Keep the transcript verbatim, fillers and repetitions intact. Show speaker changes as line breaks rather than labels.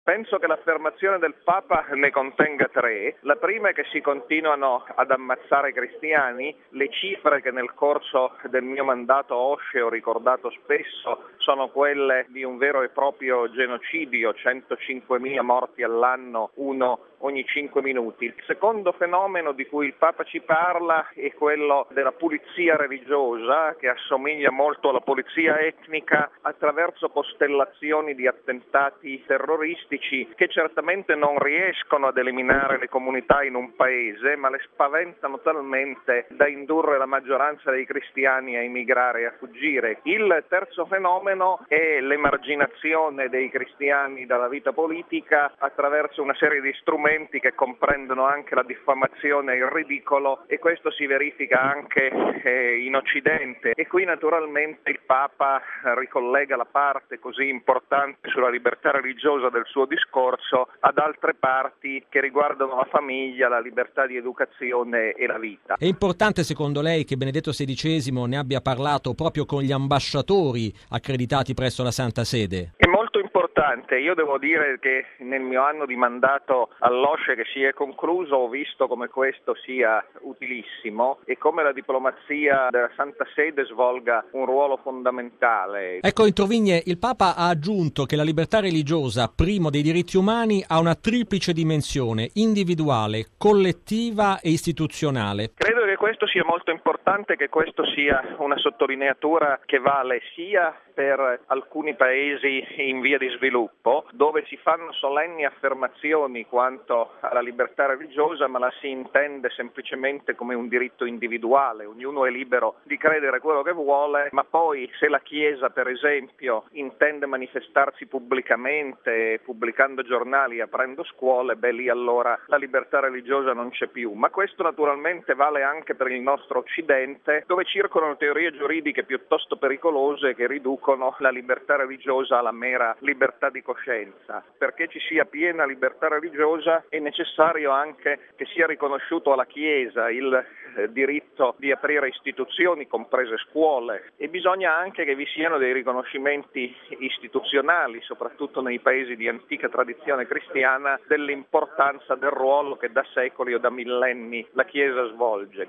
Penso che l'affermazione del Papa ne contenga tre. La prima è che si continuano ad ammazzare cristiani. Le cifre che nel corso del mio mandato a Osce ho ricordato spesso sono quelle di un vero e proprio genocidio, centocinquemila morti all'anno, uno ogni cinque minuti. Il secondo fenomeno di cui il Papa ci parla è quello della pulizia religiosa, che assomiglia molto alla pulizia etnica, attraverso costellazioni di attentati terroristici che certamente non riescono ad eliminare le comunità in un paese, ma le spaventano talmente da indurre la maggioranza dei cristiani a emigrare e a fuggire. Il terzo fenomeno è l'emarginazione dei cristiani dalla vita politica attraverso una serie di strumenti che comprendono anche la diffamazione e il ridicolo, e questo si verifica anche eh, in Occidente. E qui naturalmente il Papa ricollega la parte così importante sulla libertà religiosa del suo discorso ad altre parti che riguardano la famiglia, la libertà di educazione e la vita.
È importante secondo lei che Benedetto sedicesimo ne abbia parlato proprio con gli ambasciatori accreditati presso la Santa Sede?
È molto importante. Io devo dire che nel mio anno di mandato all'Osce che si è concluso ho visto come questo sia utilissimo e come la diplomazia della Santa Sede svolga un ruolo fondamentale.
Ecco, in Trovigne il Papa ha aggiunto che la libertà religiosa, primo dei diritti umani, ha una triplice dimensione: individuale, collettiva e istituzionale.
Credo che questo sia molto importante, che questo sia una sottolineatura che vale sia per alcuni paesi in via di sviluppo, dove si fanno solenni affermazioni quanto alla libertà religiosa, ma la si intende semplicemente come un diritto individuale. Ognuno è libero di credere quello che vuole, ma poi se la Chiesa, per esempio, intende manifestarsi pubblicamente, pubblicando giornali, aprendo scuole, beh lì allora la libertà religiosa non c'è più. Ma questo naturalmente vale anche per il nostro Occidente, dove circolano teorie giuridiche piuttosto pericolose che riducono la libertà religiosa alla mera libertà di coscienza. Perché ci sia piena libertà religiosa è necessario anche che sia riconosciuto alla Chiesa il eh, diritto di aprire istituzioni, comprese scuole, e bisogna anche che vi siano dei riconoscimenti istituzionali, soprattutto nei paesi di antica tradizione cristiana, dell'importanza del ruolo che da secoli o da millenni la Chiesa svolge.